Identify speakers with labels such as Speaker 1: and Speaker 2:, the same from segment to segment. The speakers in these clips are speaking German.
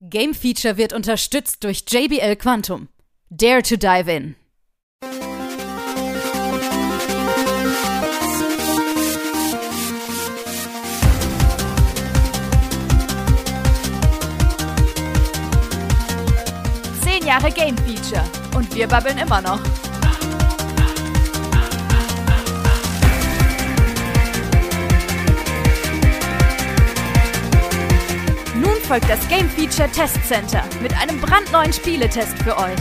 Speaker 1: Game Feature wird unterstützt durch JBL Quantum. Dare to dive in. Jahre Game Feature und wir babbeln immer noch. Nun folgt das Game Feature Test Center mit einem brandneuen Spieletest für euch.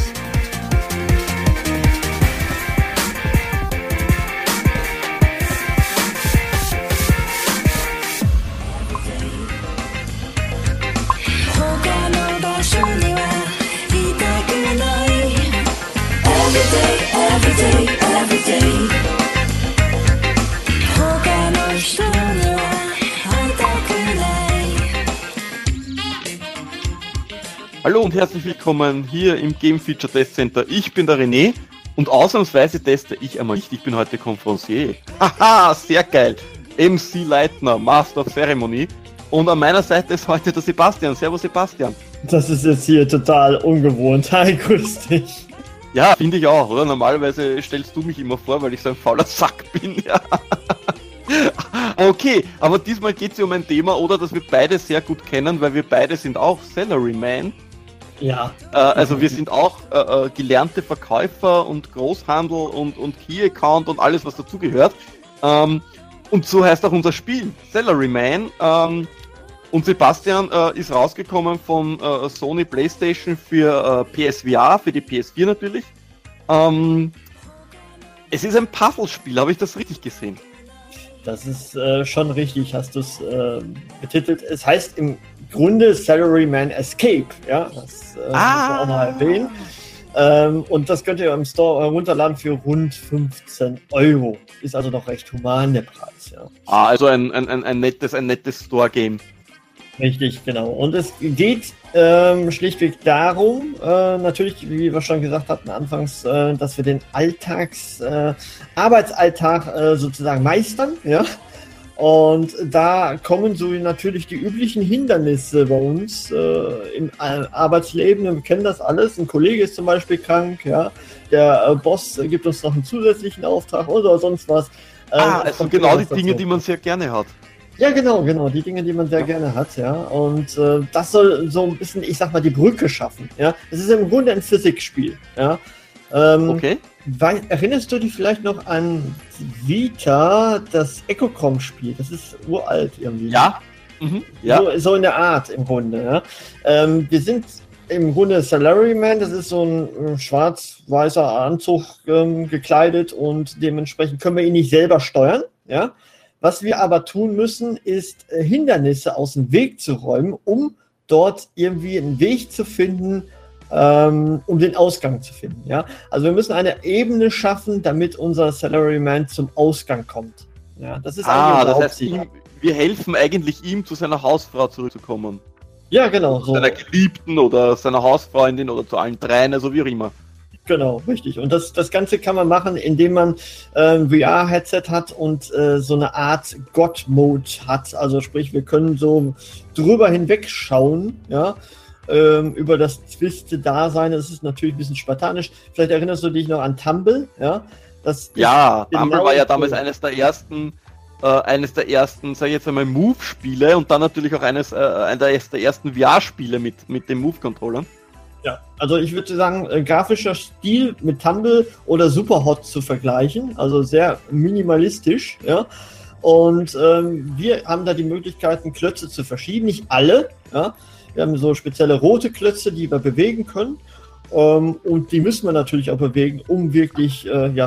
Speaker 2: Hallo und herzlich willkommen hier im Game Feature Test Center. Ich bin der René und ausnahmsweise teste ich einmal nicht. Ich bin heute Konferencier. Haha, sehr geil. MC Leitner, Master of Ceremony. Und an meiner Seite ist heute der Sebastian. Servus Sebastian.
Speaker 3: Das ist jetzt hier total ungewohnt. Hi, grüß dich.
Speaker 2: Ja, finde ich auch, oder? Normalerweise stellst du mich immer vor, weil ich so ein fauler Sack bin. Ja. Okay, aber diesmal geht es ja um ein Thema, oder, das wir beide sehr gut kennen, weil wir beide sind auch Salaryman.
Speaker 3: Ja.
Speaker 2: Also wir sind auch gelernte Verkäufer und Großhandel und Key Account und alles, was dazugehört. Und so heißt auch unser Spiel, Salaryman. Und Sebastian ist rausgekommen von Sony PlayStation für PSVR, für die PS4 natürlich. Es ist ein Puzzlespiel, habe ich das richtig gesehen?
Speaker 3: Das ist schon richtig, hast du es betitelt. Es heißt im Grunde Salaryman Escape, ja, das muss man auch noch erwähnen. Und das könnt ihr im Store herunterladen für rund 15 €. Ist also noch recht human, der Preis, ja.
Speaker 2: Also ein nettes Store-Game.
Speaker 3: Richtig, genau. Und es geht schlichtweg darum, natürlich, wie wir schon gesagt hatten anfangs, dass wir den Arbeitsalltag sozusagen meistern, ja. Und da kommen so natürlich die üblichen Hindernisse bei uns im Arbeitsleben. Wir kennen das alles. Ein Kollege ist zum Beispiel krank, ja. Der Boss gibt uns noch einen zusätzlichen Auftrag oder sonst was.
Speaker 2: Also genau die Dinge, die man sehr gerne hat.
Speaker 3: Ja, genau, die Dinge, die man sehr gerne hat, ja. Und das soll so ein bisschen, ich sag mal, die Brücke schaffen, ja. Es ist im Grunde ein Physikspiel, ja.
Speaker 2: Okay.
Speaker 3: Erinnerst du dich vielleicht noch an Vita, das Echocom-Spiel? Das ist uralt irgendwie.
Speaker 2: Ja. Mhm. Ja.
Speaker 3: So in der Art im Grunde, ja. Wir sind im Grunde Salaryman, das ist so ein schwarz-weißer Anzug gekleidet und dementsprechend können wir ihn nicht selber steuern, ja. Was wir aber tun müssen, ist Hindernisse aus dem Weg zu räumen, um dort irgendwie einen Weg zu finden, um den Ausgang zu finden. Ja? Also wir müssen eine Ebene schaffen, damit unser Salaryman zum Ausgang kommt. Ja, das ist eigentlich unser Hauptziel.
Speaker 2: Heißt, wir helfen eigentlich ihm, zu seiner Hausfrau zurückzukommen.
Speaker 3: Ja, genau.
Speaker 2: Zu seiner Geliebten oder seiner Hausfreundin oder zu allen dreien, also wie auch immer.
Speaker 3: Genau, richtig. Und das Ganze kann man machen, indem man ein VR-Headset hat und so eine Art God-Mode hat. Also sprich, wir können so drüber hinweg schauen, ja, über das triste Dasein. Das ist natürlich ein bisschen spartanisch. Vielleicht erinnerst du dich noch an Tumble, ja?
Speaker 2: Tumble war ja damals eines der ersten, sag ich jetzt einmal, Move-Spiele und dann natürlich auch eines der ersten VR-Spiele mit dem Move-Controller.
Speaker 3: Ja, also ich würde sagen, grafischer Stil mit Tumble oder Superhot zu vergleichen, also sehr minimalistisch, ja. Und wir haben da die Möglichkeiten, Klötze zu verschieben, nicht alle, ja. Wir haben so spezielle rote Klötze, die wir bewegen können. Und die müssen wir natürlich auch bewegen, um wirklich,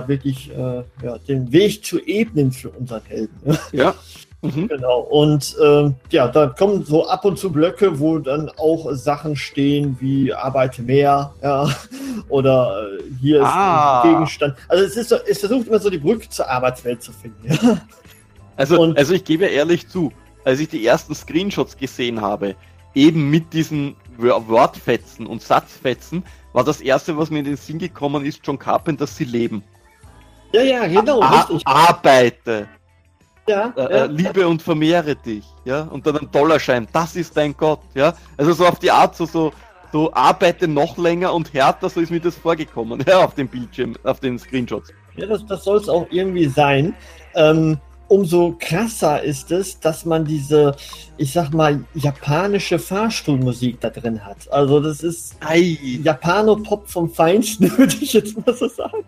Speaker 3: den Weg zu ebnen für unseren Helden.
Speaker 2: Ja.
Speaker 3: Mhm. Genau, und da kommen so ab und zu Blöcke, wo dann auch Sachen stehen wie arbeite mehr, ja, oder hier ist ein Gegenstand. Also es versucht immer so die Brücke zur Arbeitswelt zu finden. Ja.
Speaker 2: Also ich gebe ehrlich zu, als ich die ersten Screenshots gesehen habe, eben mit diesen Wortfetzen und Satzfetzen, war das erste, was mir in den Sinn gekommen ist, John Carpenters Sie leben.
Speaker 3: Ja, genau, richtig.
Speaker 2: Liebe und vermehre dich, ja, und dann ein Dollarschein, das ist dein Gott, ja, also so auf die Art, so arbeite noch länger und härter, so ist mir das vorgekommen, ja, auf dem Bildschirm, auf den Screenshots.
Speaker 3: Ja, das soll es auch irgendwie sein. Umso krasser ist es, dass man diese, ich sag mal, japanische Fahrstuhlmusik da drin hat. Also das ist Japano-Pop vom Feinsten, würde ich jetzt mal so sagen.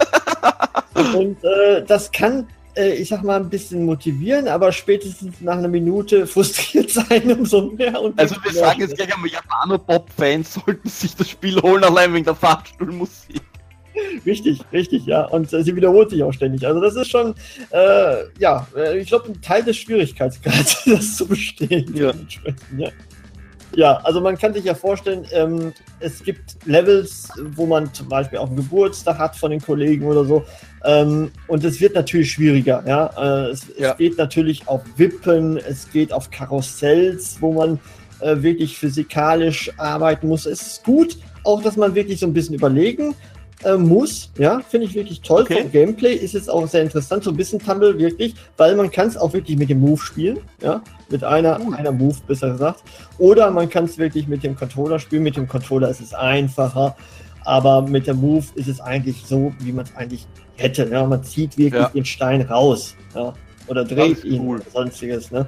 Speaker 3: Und das kann, ich sag mal, ein bisschen motivieren, aber spätestens nach einer Minute frustriert sein umso mehr. Und
Speaker 2: also wir sagen jetzt gleich einmal, Japano-Pop-Fans sollten sich das Spiel holen, allein wegen der Fahrstuhlmusik.
Speaker 3: Richtig, ja. Und sie wiederholt sich auch ständig. Also das ist schon, ich glaube, ein Teil des Schwierigkeitsgrads, das zu bestehen. Ja, also man kann sich ja vorstellen, es gibt Levels, wo man zum Beispiel auch einen Geburtstag hat von den Kollegen oder so. Und es wird natürlich schwieriger. Ja? Es geht natürlich auf Wippen, es geht auf Karussells, wo man wirklich physikalisch arbeiten muss. Es ist gut, auch dass man wirklich so ein bisschen überlegen muss, ja, finde ich wirklich toll.
Speaker 2: Okay.
Speaker 3: Vom Gameplay ist es auch sehr interessant, so ein bisschen Tumble wirklich, weil man kann es auch wirklich mit dem Move spielen, ja, mit einer Move, besser gesagt, oder man kann es wirklich mit dem Controller spielen. Mit dem Controller ist es einfacher, aber mit dem Move ist es eigentlich so, wie man es eigentlich hätte, ja, man zieht wirklich den Stein raus, ja, oder dreht ihn oder sonstiges, ne,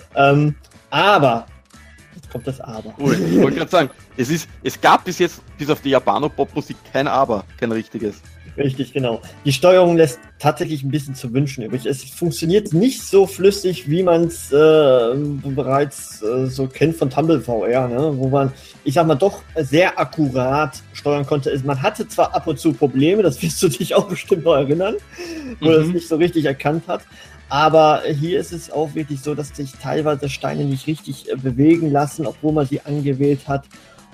Speaker 3: aber jetzt kommt das Aber.
Speaker 2: Cool. Ich wollte gerade sagen, es gab bis jetzt, bis auf die Japano-Pop-Musik, kein Aber, kein richtiges.
Speaker 3: Richtig, genau. Die Steuerung lässt tatsächlich ein bisschen zu wünschen übrig. Es funktioniert nicht so flüssig, wie man es bereits so kennt von Tumble VR, ne? Wo man, ich sag mal, doch sehr akkurat steuern konnte. Man hatte zwar ab und zu Probleme, das wirst du dich auch bestimmt noch erinnern, wo das nicht so richtig erkannt hat. Aber hier ist es auch wirklich so, dass sich teilweise Steine nicht richtig bewegen lassen, obwohl man sie angewählt hat.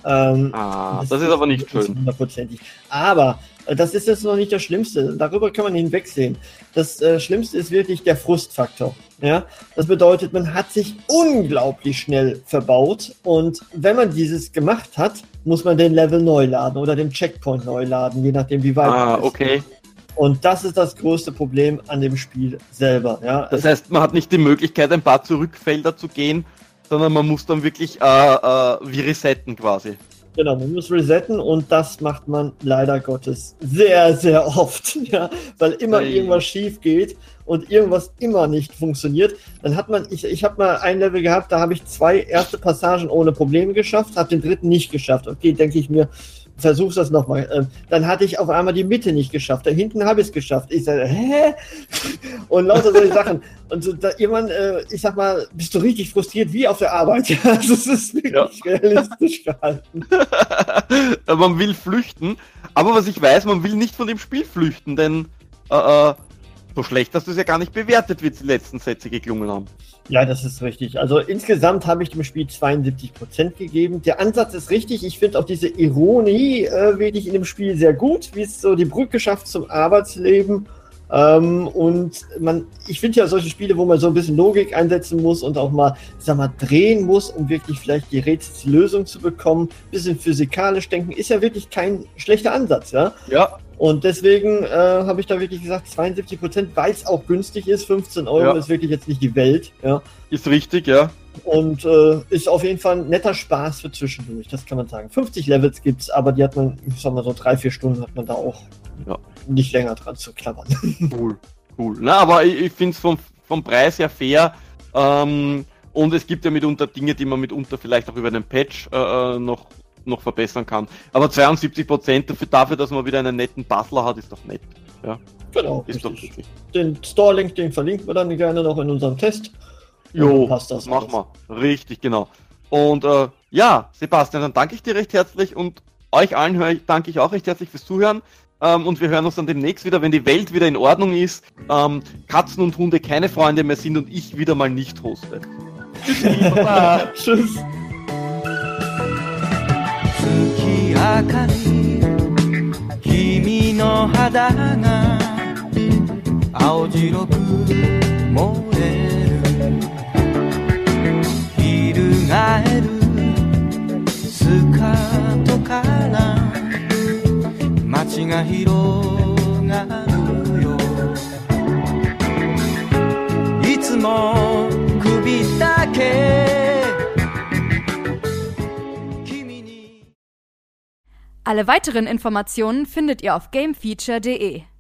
Speaker 2: Das ist aber nicht schön.
Speaker 3: 100%. Aber das ist jetzt noch nicht das Schlimmste. Darüber kann man hinwegsehen. Das Schlimmste ist wirklich der Frustfaktor. Ja? Das bedeutet, man hat sich unglaublich schnell verbaut. Und wenn man dieses gemacht hat, muss man den Level neu laden oder den Checkpoint neu laden, je nachdem wie weit es ist.
Speaker 2: Okay.
Speaker 3: Und das ist das größte Problem an dem Spiel selber. Ja?
Speaker 2: Das heißt, man hat nicht die Möglichkeit, ein paar Zurückfelder zu gehen, sondern man muss dann wirklich wie resetten quasi.
Speaker 3: Genau, man muss resetten und das macht man leider Gottes sehr, sehr oft, ja, weil immer irgendwas schief geht und irgendwas immer nicht funktioniert. Dann hat man, ich habe mal ein Level gehabt, da habe ich 2 erste Passagen ohne Probleme geschafft, habe den dritten nicht geschafft. Okay, denke ich mir, versuch's das nochmal. Dann hatte ich auf einmal die Mitte nicht geschafft. Da hinten habe ich es geschafft. Ich sage, hä? Und lauter solche Sachen. Und so, da jemand, ich sag mal, bist du richtig frustriert wie auf der Arbeit. Ja, also es ist wirklich realistisch gehalten.
Speaker 2: Man will flüchten, aber was ich weiß, man will nicht von dem Spiel flüchten, denn so schlecht hast du es ja gar nicht bewertet, wie die letzten Sätze geklungen haben.
Speaker 3: Ja, das ist richtig. Also insgesamt habe ich dem Spiel 72% gegeben. Der Ansatz ist richtig. Ich finde auch diese Ironie wirklich in dem Spiel sehr gut, wie es so die Brücke schafft zum Arbeitsleben. Und ich finde ja solche Spiele, wo man so ein bisschen Logik einsetzen muss und auch mal, ich sag mal, drehen muss, um wirklich vielleicht die Rätselslösung zu bekommen. Bisschen physikalisch denken, ist ja wirklich kein schlechter Ansatz, ja? Ja. Und deswegen habe ich da wirklich gesagt 72%, weil es auch günstig ist. 15 Euro ist wirklich jetzt nicht die Welt. Ja.
Speaker 2: Ist richtig, ja.
Speaker 3: Und ist auf jeden Fall ein netter Spaß für zwischendurch, das kann man sagen. 50 Levels gibt's, aber die hat man, ich sag mal so 3-4 Stunden hat man da auch nicht länger dran zu klappern.
Speaker 2: Cool. Na, aber ich finde es vom Preis her fair. Und es gibt ja mitunter Dinge, die man mitunter vielleicht auch über einen Patch noch verbessern kann. Aber 72% dafür, dass man wieder einen netten Bastler hat, ist doch nett. Ja.
Speaker 3: Genau. Ist doch richtig. Den Store-Link, den verlinken wir dann gerne noch in unserem Test.
Speaker 2: Jo, passt das machen wir. Richtig, genau. Und Sebastian, dann danke ich dir recht herzlich und euch allen danke ich auch recht herzlich fürs Zuhören. Und wir hören uns dann demnächst wieder, wenn die Welt wieder in Ordnung ist, Katzen und Hunde keine Freunde mehr sind und ich wieder mal nicht hoste.
Speaker 3: Tschüss.
Speaker 4: 月明かり君の肌が青白く燃える翻るスカートから街が広がるよいつ
Speaker 1: Alle weiteren Informationen findet ihr auf gamefeature.de.